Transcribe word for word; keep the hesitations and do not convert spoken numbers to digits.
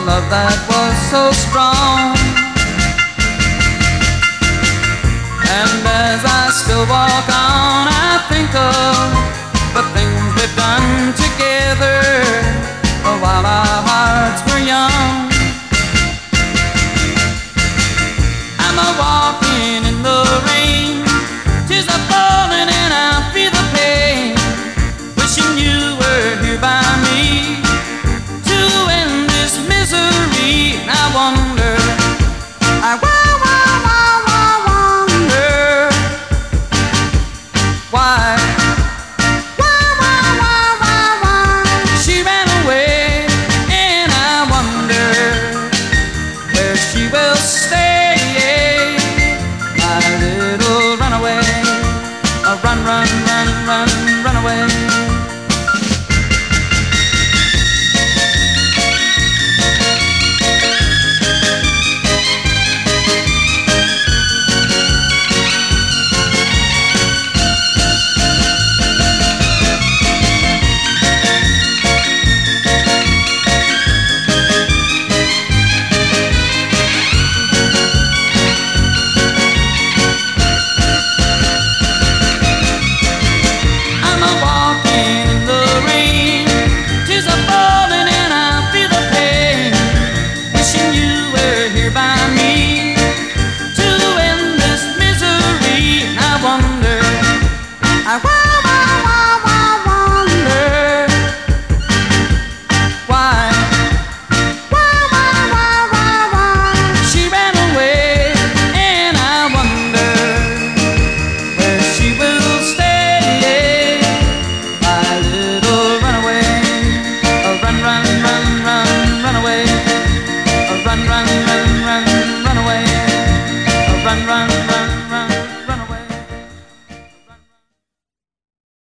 love that was so strong. And as I still walk on, I think of the things we've done together while our hearts were young. I'm a walking in the rain, tears are falling and I feel the pain, wishing you were here by me to end this misery. And I wonder, I wa- wa- wa- wa- wonder why, why, why, why, why, why she ran away, and I wonder where she will stay. My little runaway, a run, run, run, run, run away. I wa- wa- wa- wa- wonder why, why, why, why, why, why she ran away, and I wonder where she will stay. My little runaway, a run, run, run, run, run away, a run, run, run, run, run away, a run, run.